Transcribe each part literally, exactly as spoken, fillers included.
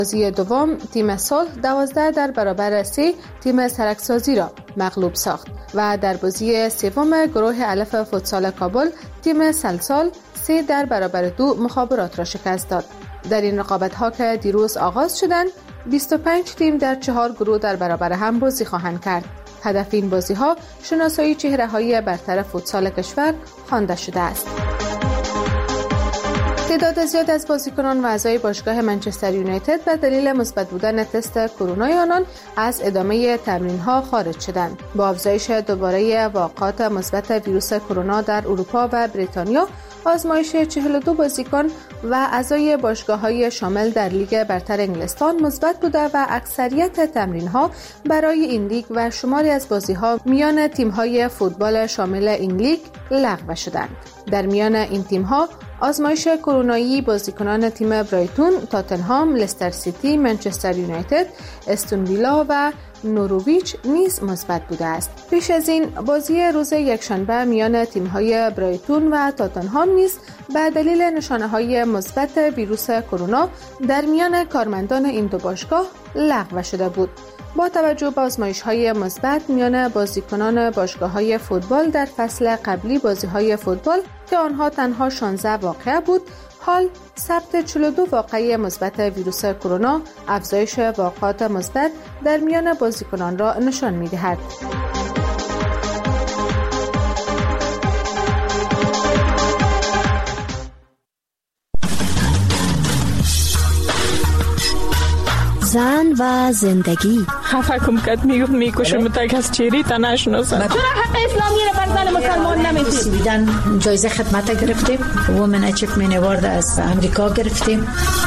بازی دوم تیم صلح دوازده در برابر سه تیم سرکسازی را مغلوب ساخت و در بازی سوم گروه الف فوتسال کابل تیم سلسال سه در برابر دو مخابرات را شکست داد. در این رقابت‌ها که دیروز آغاز شدند، بیست و پنج تیم در چهار گروه در برابر هم بازی خواهند کرد. هدف این بازی‌ها شناسایی چهره‌های برتر فوتسال کشور خوانده شده است. تعداد زیاد از بازیکنان و اعضای باشگاه منچستر یونایتد به دلیل مثبت بودن تست کرونای آنان از ادامه تمرین‌ها خارج شدند. با افزایش دوباره واقعات مثبت ویروس کرونا در اروپا و بریتانیا، آزمایش چهل و دو بازیکن و اعضای باشگاه‌های شامل در لیگ برتر انگلستان مثبت بوده و اکثریت تمرین‌ها برای این لیگ و شماری از بازی‌ها میان تیم‌های فوتبال شامل این لیگ لغو شدند. در میان این تیم‌ها آزمایش کرونایی بازیکنان تیم برایتون، تاتنهام، لستر سیتی، منچستر یونایتد، استون ویلا و نورویچ نیز مثبت بوده است. پیش از این بازی روز یکشنبه میان تیم‌های برایتون و تاتنهام نیز به دلیل نشانه‌های مثبت ویروس کرونا در میان کارمندان این دو باشگاه لغو شده بود. با توجه به آزمایش‌های مثبت میان بازیکنان باشگاه‌های فوتبال در فصل قبلی بازی‌های فوتبال که آنها تنها شانزده واقعه بود، حال ثبت چهل و دو واقعه مثبت ویروس کرونا افزایش واقعات مثبت در میان بازیکنان را نشان می‌دهد. زن و زندگی. خفه کم کت میگفت میکشم تک از چیری تا نشناسن. چرا حق اسلامی رو بر زن مسلمان نمیدید؟ سویدن جایزه خدمت گرفتیم، وومن اچیومنت اوارد از امریکا گرفتیم.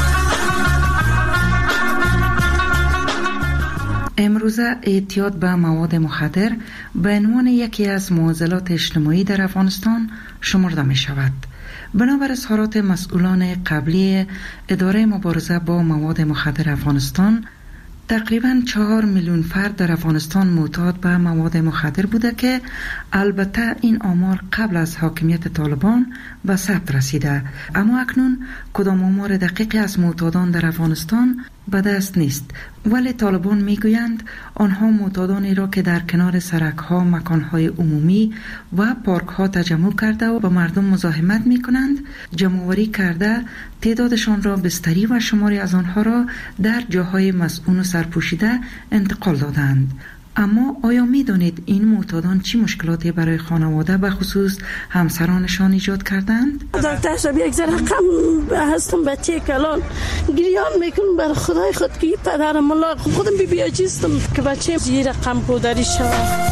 امروزه اعتیاد به مواد مخدر به عنوان یکی از معضلات اجتماعی در افغانستان شمرده می شود. بنابر اظهارات مسئولان قبلی اداره مبارزه با مواد مخدر افغانستان، تقریباً چهار میلیون فرد در افغانستان معتاد به مواد مخدر بوده که البته این آمار قبل از حاکمیت طالبان به ثبت رسیده، اما اکنون کدام آمار دقیقی از معتادان در افغانستان به دست نیست. ولی طالبان میگویند آنها معتادانی را که در کنار سرک‌ها، مکان‌های عمومی و پارک‌ها تجمع کرده و با مردم مزاحمت می‌کنند، جمع‌آوری کرده تعدادشان را بستری و شماری از آنها را در جاهای مسکون و سرپوشیده انتقال دادند. اما آیا می دانید این معتادان چی مشکلاتی برای خانواده به خصوص همسرانشان ایجاد کردند؟ دکتر شب یک ذره غم هستم، بچه کلان گریان میکنم بر خدای خود که پدرم الله خودم بی بیاجیستم که بچه زیر غم پودری شود.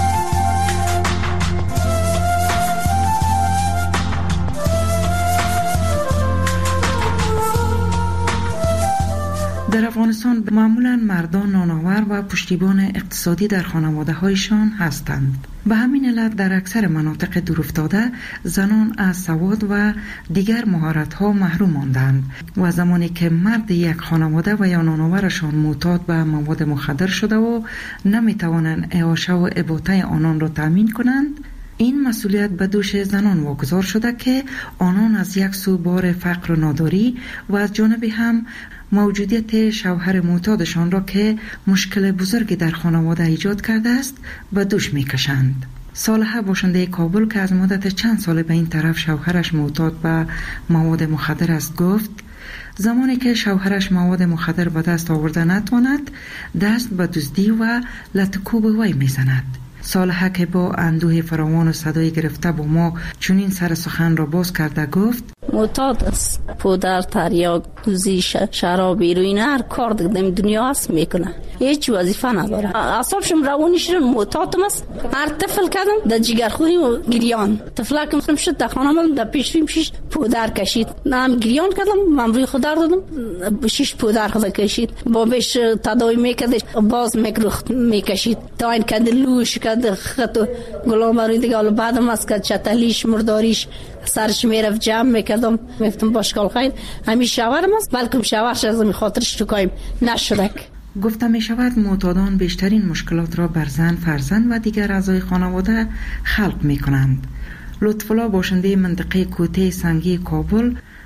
در افغانستان معمولاً مردان نانآور و پشتیبان اقتصادی در خانواده هایشان هستند. به همین علت در اکثر مناطق دورافتاده زنان از سواد و دیگر مهارت ها محروم ماندند و زمانی که مرد یک خانواده و یا نانآورشان معتاد به مواد مخدر شده و نمی توانند اعاشه و اباطه آنان را تامین کنند، این مسئولیت به دوش زنان واگذار شده که آنان از یک سو بار فقر و ناداری و از جانب هم موجودیت شوهر معتادشان را که مشکل بزرگی در خانواده ایجاد کرده است به دوش میکشند. صالحه باشنده کابل که از مدت چند سال به این طرف شوهرش معتاد به مواد مخدر است گفت زمانی که شوهرش مواد مخدر به دست آورده نتواند، دست به دزدی و لطکوب وی میزند. صالحه که با اندوه فراوان و صدای گرفته با ما چنین سر سخن را باز کرده گفت معتاد است، پودر، تریاک، دوزی، شرابی رو اینا هر کار دیگه دنیا هست میکنه، هیچ وظیفه نداره. اعصابشم روانیش معتادم است. هر طفل کردم در جگرخوری و گریان، طفلکم شد در خانم در پیشیم شش پودر کشید، نام گریان کردم، من روی خدا دادم شش پودر خدا کشید، بابش تداوی میکرد باز میکروخت میکشید تا این کدلوش کد خط گلام روی دیگه. حالا بعدم از که چتلیش مرداریش سرش میرفت جمع میکردم، میفتم باشکال خیلی همین شوهرم است، بلکه شوهرش از می خاطرش تو کایم نشدک. گفته می شود معتادان بیشترین مشکلات را بر زن، فرزند و دیگر اعضای خانواده خلق می کنند. لطف‌الله باشنده منطقه کوته سنگی کابل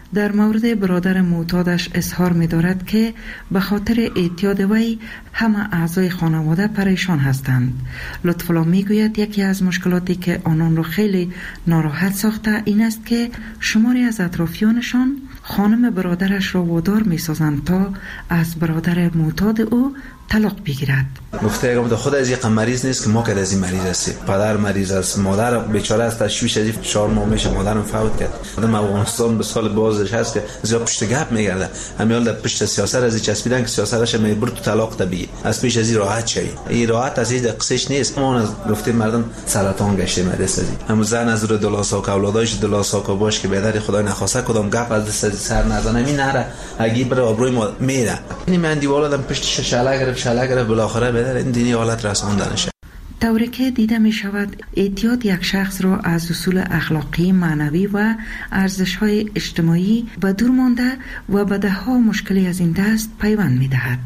در مورد برادر معتادش اظهار می دارد که به خاطر اعتیاد وی همه اعضای خانواده پریشان هستند. لطف‌الله می گوید یکی از مشکلاتی که آنان را خیلی ناراحت ساخته این است که شماری از اطرافیانشان خانم برادرش را وادار می سازند تا از برادر معتاد او طلاق بگیرد. گفته اگه خود از یک مریض نیست که ما که از این مریض هستیم. پدر مریض است، مادر بیچاره است، تشویش از چهار ماه میشه مادرم فوت کرد. آدم افغانستان به سال بازش هست که زیاد پشت گپ میگرده. همیال در پشت سیاست از چسبیدن که سیاستش میبرد تو طلاق طبیعی. از پیش از این راحت شوی. این راحت از این قصهش نیست. ما از گفتیم مردم سرطان گشته مدرسه ازی. هم زن از رو دلاسا و اولاداش دلاسا و باش که بدر خدای نخواسته کدام گپ از دست سر نزنه می نره. اگه بر آبروی ما میره. این من دیوالادم پشت شاله گرفت شاله گرفت بالاخره بدر این دینی حالت رساندنشه. طوری که دیده می شود اعتیاد یک شخص را از اصول اخلاقی، معنوی و ارزش‌های اجتماعی به دور مانده و به ده‌ها مشکلی از این دست پیوند می دهد.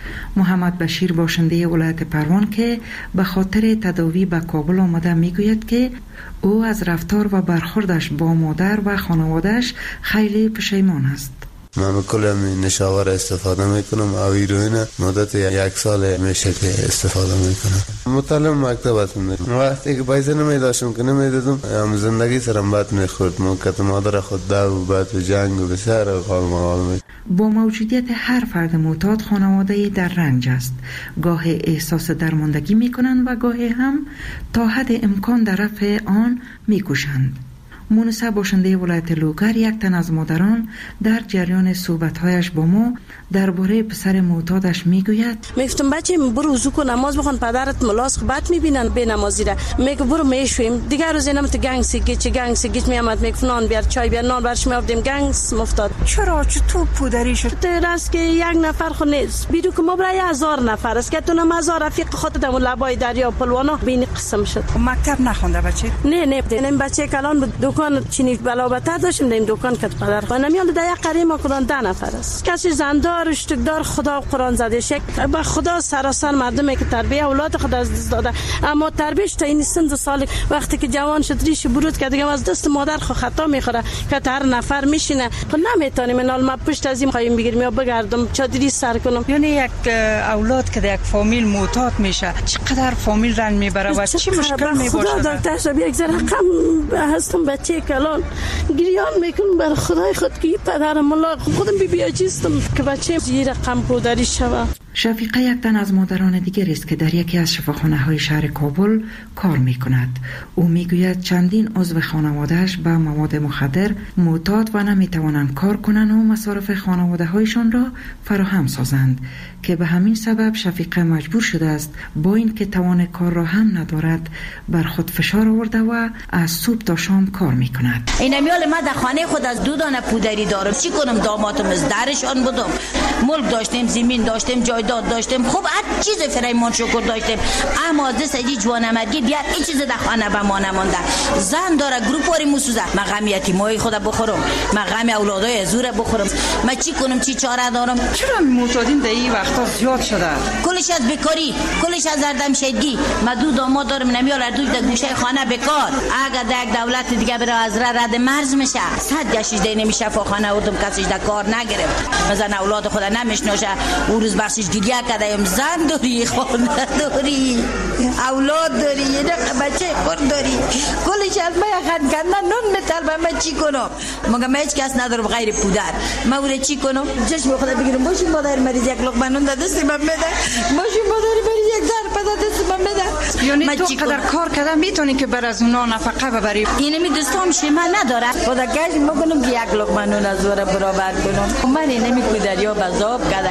محمد بشیر باشنده ولایت پروان که به خاطر تداوی به کابل آمده می گوید که او از رفتار و برخوردش با مادر و خانواده‌اش خیلی پشیمان است. من کلم نشاور استفاده میکنم او هیروین مدت یک سال میشه که استفاده میکنم. مطالعه مکتب هستم. وقتی که پیسه نمیداشتم که نمیدادم هم زندگی سرم بد میخورد. موقت مادر خود دو بعد و جنگ و بسیار قال مقال می. با موجودیت هر فرد معتاد خانواده در رنج است. گاه احساس درماندگی میکنند و گاهی هم تا حد امکان در رفع آن میکوشند. مونسه باشنده ولایت لوگر یک تن از مادران در جریان صحبت‌هایش با ما درباره پسر معتادش میگوید میگفتم بچه برو وضو کن نماز بخون پدرت ملاس بد میبینن به نمازی را میگه برو میشویم دیگر روز اینم تو گنگ سگیچ گنگ سگیچ میامد میگفت نان بیار چای بیار نان برش میافتیم گنگ مفتاد. چرا چطور پودری شد؟ راست که یک نفر خو نیست بیرو که ما برای هزار نفر است که تو نم هزار رفیق خودت در لبای دریا پلوانا بین قسم شد. مکتب نخونده بچه؟ نه نه این بچه کلان بود دکان چینی بلابتر داشتیم در دکان کت پدر خانم میاد در یک قریه ما کدان ده نفر است کسی زندار اشتکدار خدا قرآن زده شک با خدا سراسر مردمی که تربیت اولاد خود از دست داده اما تربیتش تا این سن سال وقتی که جوان شد ریش برود که دیگه از دست مادر خو خطا میخوره که هر نفر میشینه خب نمیتونیم من ما پشت از این خواهیم بگیریم یا بگردم چادری سر کنم. یعنی یک اولاد که در یک فامیل معتاد میشه چقدر فامیل رنج میبره و چی مشکل میباشه؟ خدا دکتر شب یک ذره غم هستم بچه کلان گریان میکنم بر خدای خود که پدر ملا خودم بی بیاجیستم که بچه زیر غم پودری شوه. شفیقه یک تن از مادران دیگر است که در یکی از شفاخانه های شهر کابل کار می کند. او می گوید چندین عضو خانوادهش به مواد مخدر معتاد و نمی توانند کار کنند و مصارف خانواده هایشان را فراهم سازند که به همین سبب شفیقه مجبور شده است با این که توان کار را هم ندارد بر خود فشار آورده و از صبح تا شام کار می کند. این میال من در خانه خود از دو دانه پودری دارم چی کنم دامادم از درشان بودم ملک داشتیم زمین داشتیم جایداد داشتیم خوب هر چیز فریمان شکر داشتیم اما دست ای جوانمردی بیار این چیز در خانه به ما نمانده زن داره گروپاری موسوزه من غم یتیمای خود بخورم من غم اولادای زور بخورم من چی کنم چی چاره دارم. چرا معتادین در این وقتا زیاد شده؟ کلش از بیکاری کلش از زردمشدگی من دو داماد دارم نمیال هر دوی در گوشه خانه بیکار اگر در یک دولت دیگه بره از رد مرز میشه صد گشیش دی نمیشه فاخانه اودم کسیش در کار نگرفت مثلا اولاد خود نمیشناسه او روز بخشش گریه کردیم زن داری خانه داری اولاد داری یه بچه خود داری کلش از من خند کندن نون میطلبه من چی کنم مگه من هیچ کس ندارم غیر پودر من اوره چی کنم چشم خدا بگیرم باشیم مادر مریض یک لقمه نون در دست من بده باشیم مادر مریض یک در پدر دست من بده یعنی تو قدر کار کردن میتونی که بر از اونا نفقه ببری اینه می دوستام شما نداره خدا کش میکنم که یک لقمه نون از وره برابر کنم من اینه می پودریا بذاب کرده.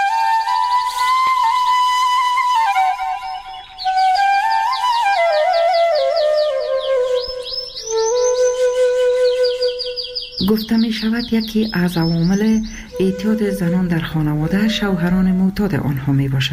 گفته می شود یکی از عوامل اعتیاد زنان در خانواده شوهران معتاد آنها می باشد.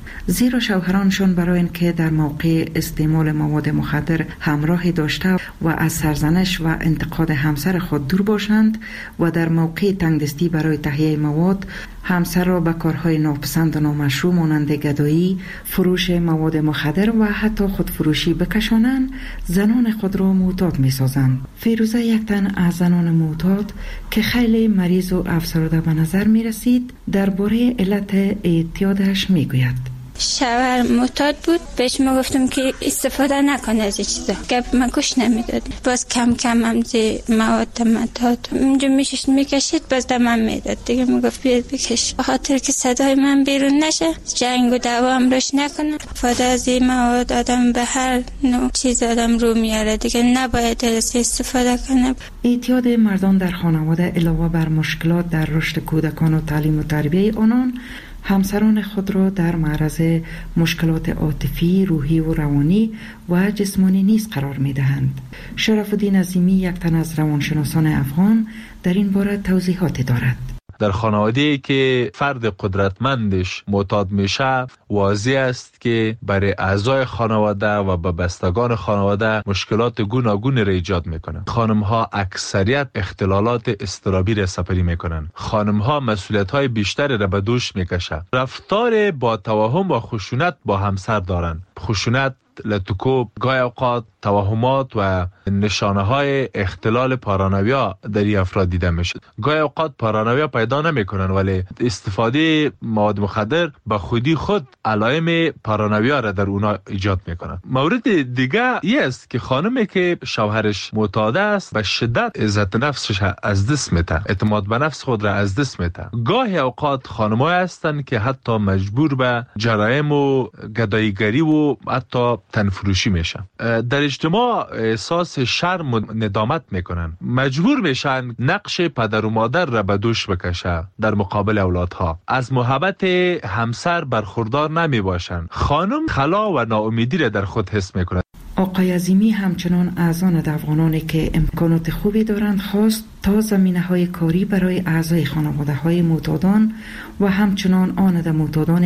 زیرا شوهرانشان برای اینکه در موقع استعمال مواد مخدر همراهی داشته و از سرزنش و انتقاد همسر خود دور باشند و در موقع تنگدستی برای تهیه مواد همسر را به کارهای ناپسند و نامشروع مانند گدایی، فروش مواد مخدر و حتی خودفروشی بکشانند، زنان خود را معتاد می سازند. فیروزه یک تن از زنان معتاد که خیلی مریض و افسرده به نظر می رسید درباره علت اعتیادش می گوید. شوهر معتاد بود، بهش ما گفتم که استفاده نکنه از این چیزا، گپ من گوش نمیداد. باز کم کم هم دی مواد مداد اونجا میشش میکشید، باز دمم میداد دیگه. میگفت بیاد بکش، به خاطر که صدای من بیرون نشه، جنگ و دعوا هم روش نکنه. فاده از این مواد آدم به هر نوع چیز آدم رو میاره دیگه، نباید از استفاده کنه. اعتیاد مردان در خانواده علاوه بر مشکلات در رشد کودکان و تعلیم و تربیه آنان، همسران خود را در معرض مشکلات عاطفی، روحی و روانی و جسمانی نیز قرار می دهند. شرف الدین عظیمی یک تن از روانشناسان افغان در این باره توضیحاتی دارد. در خانواده‌ای که فرد قدرتمندش معتاد میشه، واضح است که برای اعضای خانواده و به بستگان خانواده مشکلات گوناگون را ایجاد میکنن. خانم‌ها اکثریت اختلالات اضطرابی را سپری میکنن. خانم‌ها مسئولیت‌های بیشتری را به دوش میکشن. رفتار با توهم و خشونت با همسر دارن. خشونت، لطکوب، گاهی اوقات توهمات و نشانه های اختلال پارانویا در این افراد دیده میشه. گاهی اوقات پارانویا پیدا نمیکنن ولی استفاده مواد مخدر به خودی خود علائم پارانویا را در اونا ایجاد میکنن. مورد دیگه این است که خانمی که شوهرش معتاد است به شدت عزت نفسش از دست میده، اعتماد به نفس خود را از دست میده. گاهی اوقات خانم‌ها هستند که حتی مجبور به جرایم و گداییگری و حتی تنفروشی میشن. در اجتماع احساس شرم و ندامت میکنن، مجبور میشن نقش پدر و مادر را به دوش بکشه در مقابل اولادها. از محبت همسر برخوردار نمی باشن. خانم خلا و ناامیدی را در خود حس میکنه. آقای عظیمی همچنان از آن افغانانی که امکانات خوبی دارند خواست تا زمینه‌های کاری برای اعضای خانواده‌های معتادان و همچنان آن معتادان